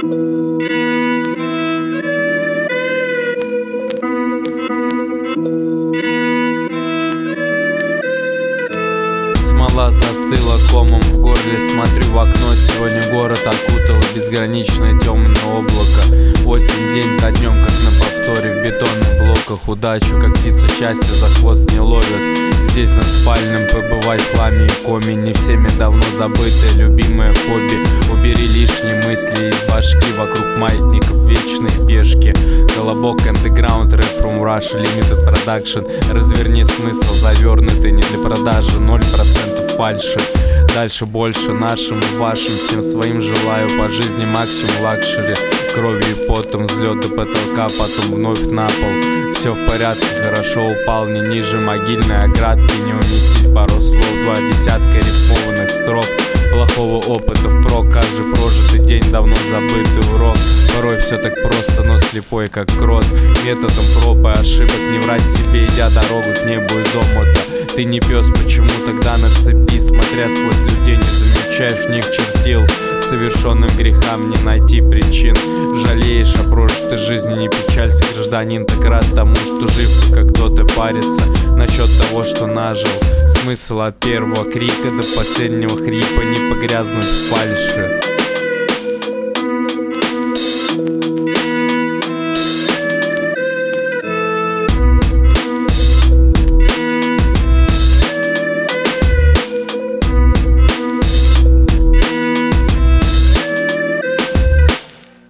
Смола застыла комом в горле. Смотрю в окно, сегодня город окутало безграничное темное облако. Осень день за днем, как на повторе в бетонных блоках. Удачу, как птица счастья, за хвост не ловят. Здесь на спальном побывать в хламе и коме. Не всеми давно забытое любимое хобби. Убери лишние мысли из башки. Вокруг маятников вечные пешки. Колобок, андеграунд, рэп from Russia, limited production. Разверни смысл, завернутый не для продажи. 0% фальши. Дальше больше нашим и вашим. Всем своим желаю по жизни максимум лакшери. Кровью и потом, взлет до потолка, потом вновь на пол. Все в порядке, хорошо упал, не ниже могильной оградки. Не уместить пару слов, 2 десятка рифмованных строк. Плохого опыта впрок, каждый прожитый день давно забытый урок. Порой все так просто, но слепой как крот. Методом проб и ошибок не врать себе, идя дорогу к небу из омута. Ты не пес, почему тогда на цепи? Смотря сквозь людей, не замечаешь в них чертил. Совершенным грехам не найти причин. Жалеешь о прожитой жизни, не печалься, гражданин. Так рад тому, что жив, как кто-то парится насчет того, что нажил. Смысл от первого крика до последнего хрипа, не погрязнуть в фальши.